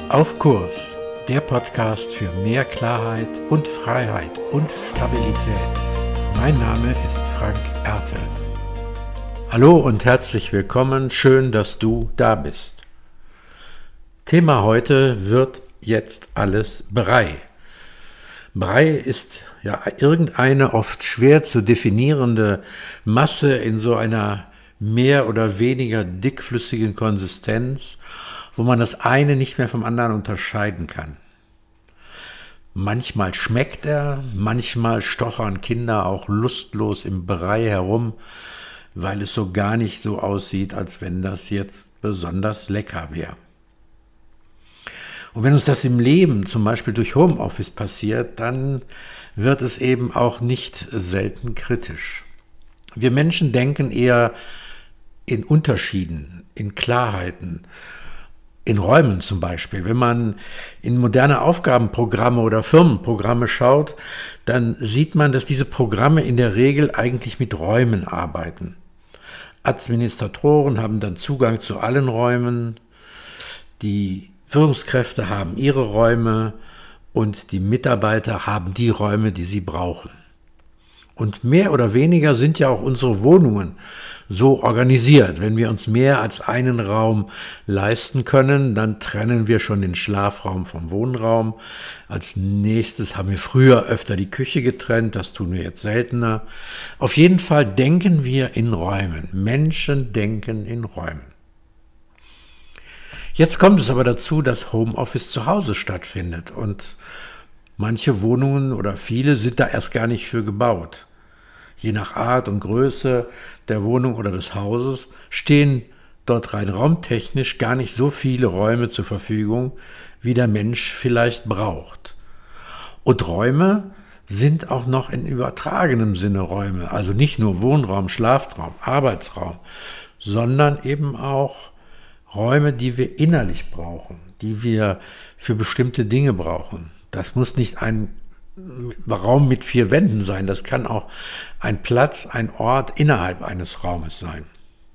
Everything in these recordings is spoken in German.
Auf Kurs, der Podcast für mehr Klarheit und Freiheit und Stabilität. Mein Name ist Frank Ertel. Hallo und herzlich willkommen, schön, dass du da bist. Thema heute wird jetzt alles Brei. Brei ist ja irgendeine oft schwer zu definierende Masse in so einer mehr oder weniger dickflüssigen Konsistenz, wo man das eine nicht mehr vom anderen unterscheiden kann. Manchmal schmeckt er, manchmal stochern Kinder auch lustlos im Brei herum, weil es so gar nicht so aussieht, als wenn das jetzt besonders lecker wäre. Und wenn uns das im Leben, zum Beispiel durch Homeoffice passiert, dann wird es eben auch nicht selten kritisch. Wir Menschen denken eher in Unterschieden, in Klarheiten, in Räumen zum Beispiel. Wenn man in moderne Aufgabenprogramme oder Firmenprogramme schaut, dann sieht man, dass diese Programme in der Regel eigentlich mit Räumen arbeiten. Administratoren haben dann Zugang zu allen Räumen, die Führungskräfte haben ihre Räume und die Mitarbeiter haben die Räume, die sie brauchen. Und mehr oder weniger sind ja auch unsere Wohnungen so organisiert. Wenn wir uns mehr als einen Raum leisten können, dann trennen wir schon den Schlafraum vom Wohnraum. Als nächstes haben wir früher öfter die Küche getrennt, das tun wir jetzt seltener. Auf jeden Fall denken wir in Räumen. Menschen denken in Räumen. Jetzt kommt es aber dazu, dass Homeoffice zu Hause stattfindet und manche Wohnungen oder viele sind da erst gar nicht für gebaut. Je nach Art und Größe der Wohnung oder des Hauses stehen dort rein raumtechnisch gar nicht so viele Räume zur Verfügung, wie der Mensch vielleicht braucht. Und Räume sind auch noch in übertragenem Sinne Räume, also nicht nur Wohnraum, Schlafraum, Arbeitsraum, sondern eben auch Räume, die wir innerlich brauchen, die wir für bestimmte Dinge brauchen. Das muss nicht ein Raum mit 4 Wänden sein, das kann auch ein Platz, ein Ort innerhalb eines Raumes sein.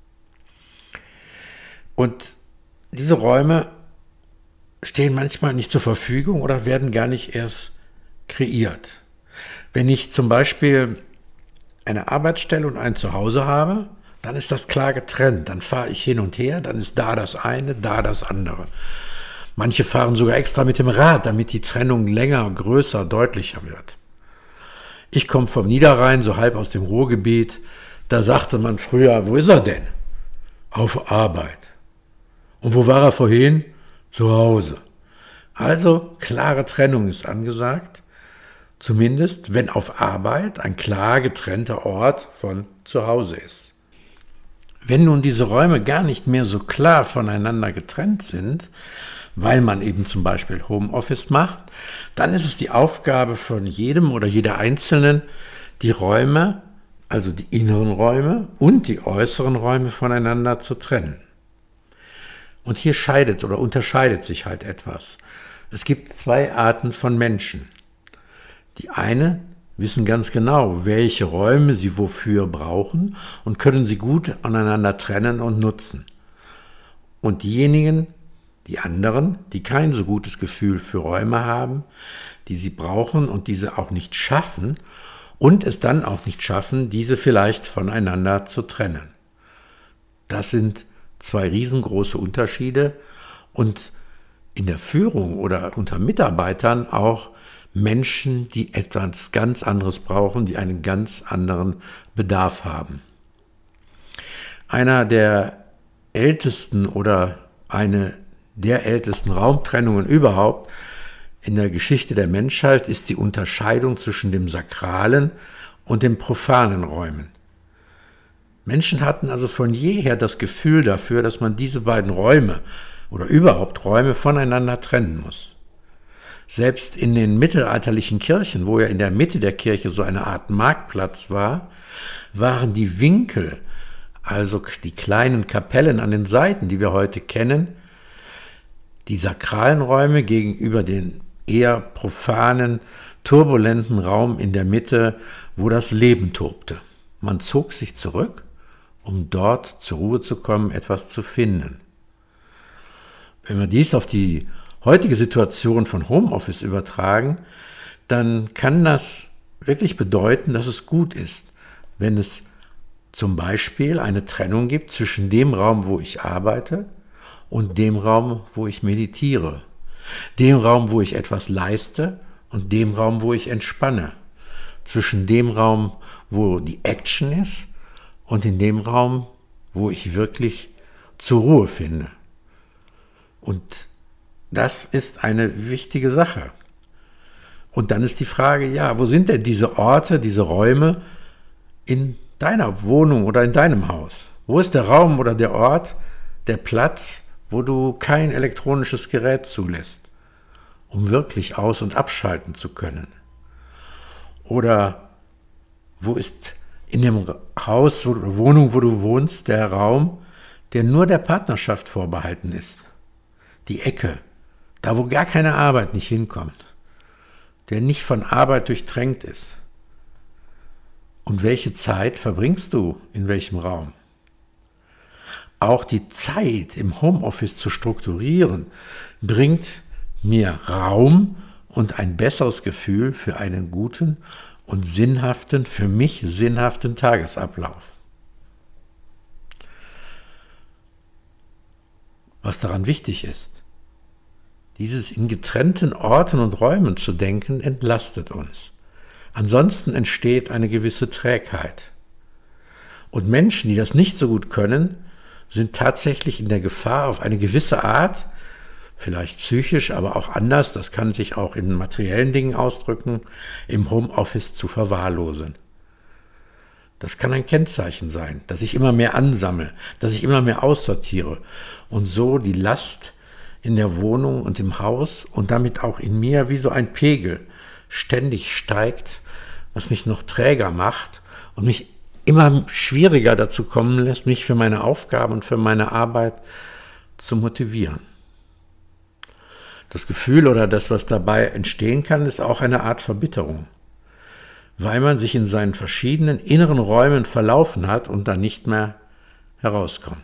Und diese Räume stehen manchmal nicht zur Verfügung oder werden gar nicht erst kreiert. Wenn ich zum Beispiel eine Arbeitsstelle und ein Zuhause habe, dann ist das klar getrennt. Dann fahre ich hin und her, dann ist da das eine, da das andere. Manche fahren sogar extra mit dem Rad, damit die Trennung länger, größer, deutlicher wird. Ich komme vom Niederrhein, so halb aus dem Ruhrgebiet. Da sagte man früher, wo ist er denn? Auf Arbeit. Und wo war er vorhin? Zu Hause. Also klare Trennung ist angesagt. Zumindest, wenn auf Arbeit ein klar getrennter Ort von zu Hause ist. Wenn nun diese Räume gar nicht mehr so klar voneinander getrennt sind, weil man eben zum Beispiel Homeoffice macht, dann ist es die Aufgabe von jedem oder jeder Einzelnen, die Räume, also die inneren Räume und die äußeren Räume voneinander zu trennen. Und hier scheidet oder unterscheidet sich halt etwas. Es gibt 2 Arten von Menschen. Die eine wissen ganz genau, welche Räume sie wofür brauchen und können sie gut aneinander trennen und nutzen. Und diejenigen, die anderen, die kein so gutes Gefühl für Räume haben, die sie brauchen und diese auch nicht schaffen und es dann auch nicht schaffen, diese vielleicht voneinander zu trennen. Das sind 2 riesengroße Unterschiede und in der Führung oder unter Mitarbeitern auch Menschen, die etwas ganz anderes brauchen, die einen ganz anderen Bedarf haben. Einer der ältesten oder eine der ältesten Raumtrennungen überhaupt in der Geschichte der Menschheit ist die Unterscheidung zwischen dem sakralen und den profanen Räumen. Menschen hatten also von jeher das Gefühl dafür, dass man diese beiden Räume oder überhaupt Räume voneinander trennen muss. Selbst in den mittelalterlichen Kirchen, wo ja in der Mitte der Kirche so eine Art Marktplatz war, waren die Winkel, also die kleinen Kapellen an den Seiten, die wir heute kennen, die sakralen Räume gegenüber den eher profanen, turbulenten Raum in der Mitte, wo das Leben tobte. Man zog sich zurück, um dort zur Ruhe zu kommen, etwas zu finden. Wenn wir dies auf die heutige Situation von Homeoffice übertragen, dann kann das wirklich bedeuten, dass es gut ist, wenn es zum Beispiel eine Trennung gibt zwischen dem Raum, wo ich arbeite, und dem Raum, wo ich meditiere, dem Raum, wo ich etwas leiste und dem Raum, wo ich entspanne, zwischen dem Raum, wo die Action ist und in dem Raum, wo ich wirklich zur Ruhe finde. Und das ist eine wichtige Sache. Und dann ist die Frage, ja, wo sind denn diese Orte, diese Räume in deiner Wohnung oder in deinem Haus? Wo ist der Raum oder der Ort, der Platz, wo du kein elektronisches Gerät zulässt, um wirklich aus- und abschalten zu können? Oder wo ist in dem Haus oder Wohnung, wo du wohnst, der Raum, der nur der Partnerschaft vorbehalten ist? Die Ecke, da wo gar keine Arbeit nicht hinkommt, der nicht von Arbeit durchtränkt ist. Und welche Zeit verbringst du in welchem Raum? Auch die Zeit im Homeoffice zu strukturieren, bringt mir Raum und ein besseres Gefühl für einen guten und sinnhaften, für mich sinnhaften Tagesablauf. Was daran wichtig ist, dieses in getrennten Orten und Räumen zu denken, entlastet uns. Ansonsten entsteht eine gewisse Trägheit. Und Menschen, die das nicht so gut können, sind tatsächlich in der Gefahr, auf eine gewisse Art, vielleicht psychisch, aber auch anders, das kann sich auch in materiellen Dingen ausdrücken, im Homeoffice zu verwahrlosen. Das kann ein Kennzeichen sein, dass ich immer mehr ansammle, dass ich immer mehr aussortiere und so die Last in der Wohnung und im Haus und damit auch in mir wie so ein Pegel ständig steigt, was mich noch träger macht und mich immer schwieriger dazu kommen lässt, mich für meine Aufgaben und für meine Arbeit zu motivieren. Das Gefühl oder das, was dabei entstehen kann, ist auch eine Art Verbitterung, weil man sich in seinen verschiedenen inneren Räumen verlaufen hat und da nicht mehr herauskommt.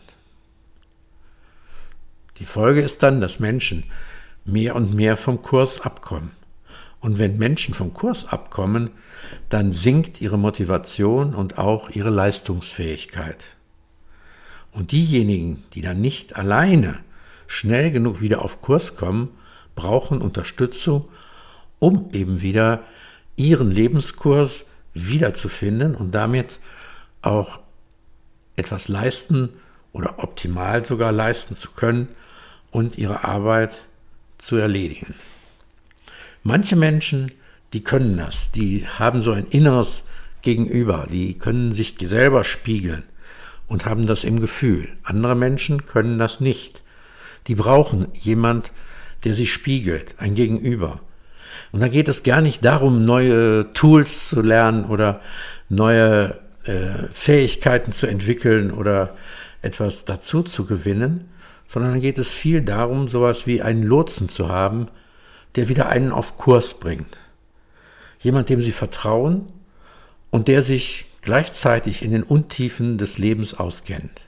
Die Folge ist dann, dass Menschen mehr und mehr vom Kurs abkommen. Und wenn Menschen vom Kurs abkommen, dann sinkt ihre Motivation und auch ihre Leistungsfähigkeit. Und diejenigen, die dann nicht alleine schnell genug wieder auf Kurs kommen, brauchen Unterstützung, um eben wieder ihren Lebenskurs wiederzufinden und damit auch etwas leisten oder optimal sogar leisten zu können und ihre Arbeit zu erledigen. Manche Menschen, die können das, die haben so ein inneres Gegenüber, die können sich selber spiegeln und haben das im Gefühl. Andere Menschen können das nicht. Die brauchen jemand, der sie spiegelt, ein Gegenüber. Und da geht es gar nicht darum, neue Tools zu lernen oder neue Fähigkeiten zu entwickeln oder etwas dazu zu gewinnen, sondern dann geht es viel darum, sowas wie einen Lotsen zu haben, der wieder einen auf Kurs bringt. Jemand, dem sie vertrauen und der sich gleichzeitig in den Untiefen des Lebens auskennt.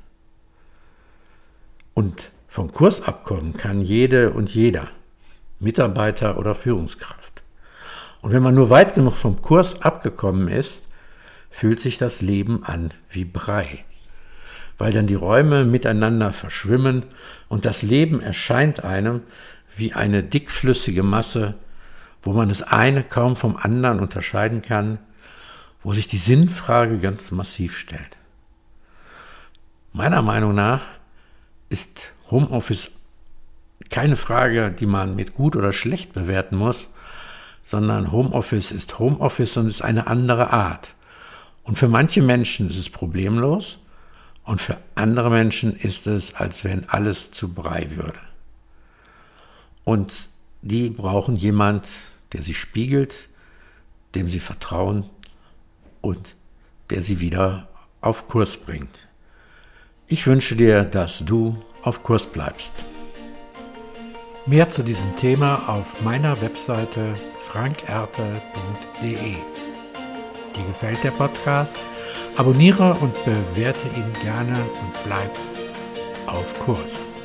Und vom Kurs abkommen kann jede und jeder, Mitarbeiter oder Führungskraft. Und wenn man nur weit genug vom Kurs abgekommen ist, fühlt sich das Leben an wie Brei, weil dann die Räume miteinander verschwimmen und das Leben erscheint einem wie eine dickflüssige Masse, wo man das eine kaum vom anderen unterscheiden kann, wo sich die Sinnfrage ganz massiv stellt. Meiner Meinung nach ist Homeoffice keine Frage, die man mit gut oder schlecht bewerten muss, sondern Homeoffice ist Homeoffice und ist eine andere Art. Und für manche Menschen ist es problemlos und für andere Menschen ist es, als wenn alles zu Brei würde. Und die brauchen jemand, der sie spiegelt, dem sie vertrauen und der sie wieder auf Kurs bringt. Ich wünsche dir, dass du auf Kurs bleibst. Mehr zu diesem Thema auf meiner Webseite frankerte.de. Dir gefällt der Podcast? Abonniere und bewerte ihn gerne und bleib auf Kurs.